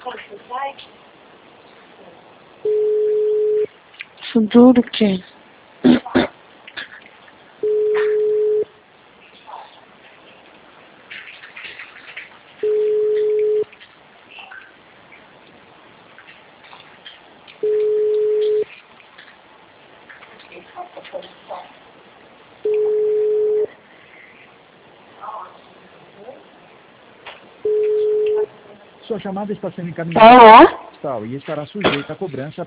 Isso duro que... Sua chamada está sendo encaminhada. Alô? E estará sujeita à cobrança